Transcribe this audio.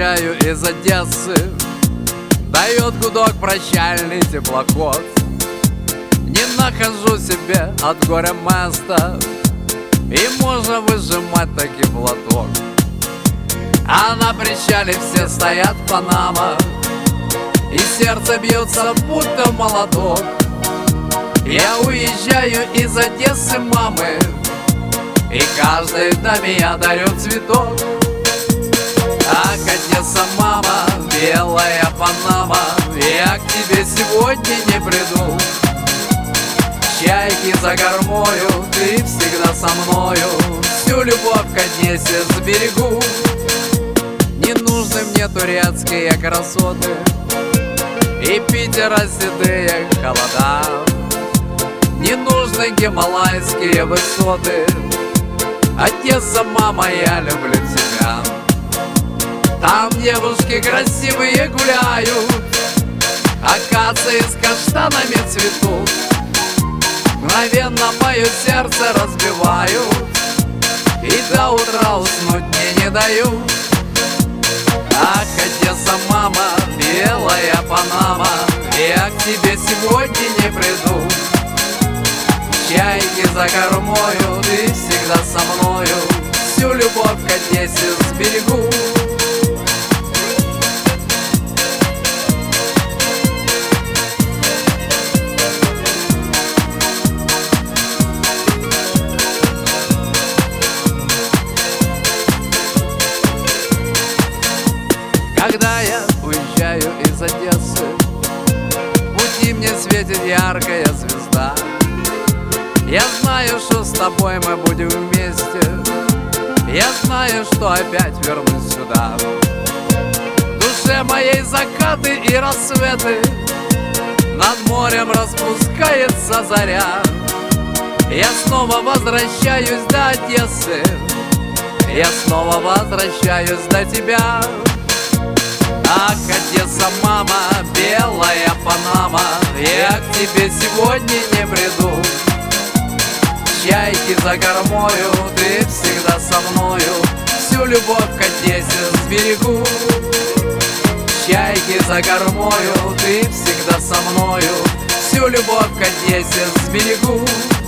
уезжаю из Одессы, дает гудок прощальный теплоход. Не нахожу себе от горя места, и можно выжимать таки платок. А на причале все стоят Панама, и сердце бьется, будто молоток. Я уезжаю из Одессы, мамы, и каждой даме я дарю цветок. Ах, Одесса, мама, белая Панама, я к тебе сегодня не приду. Чайки за кормою, ты всегда со мною, всю любовь к Одессе сберегу. Не нужны мне турецкие красоты и Питера седые холода. Не нужны гималайские высоты. Одесса, мама, я люблю тебя. Там девушки красивые гуляют, акации с каштанами цветут. Мгновенно мое сердце разбивают, и до утра уснуть мне не дают. Ах, Одесса, мама, белая Панама, я к тебе сегодня не приду. Чайки за кормою, ты всегда со мною, всю любовь к Одессе сберегу. Когда я уезжаю из Одессы, в пути мне светит яркая звезда. Я знаю, что с тобой мы будем вместе, я знаю, что опять вернусь сюда. В душе моей закаты и рассветы, над морем распускается заря. Я снова возвращаюсь до Одессы, я снова возвращаюсь до тебя. Ах, Одесса, мама, белая Панама, я к тебе сегодня не приду. Чайки за кормою, ты всегда со мною, всю любовь к Одессе сберегу. Чайки за кормою, ты всегда со мною, всю любовь к Одессе сберегу.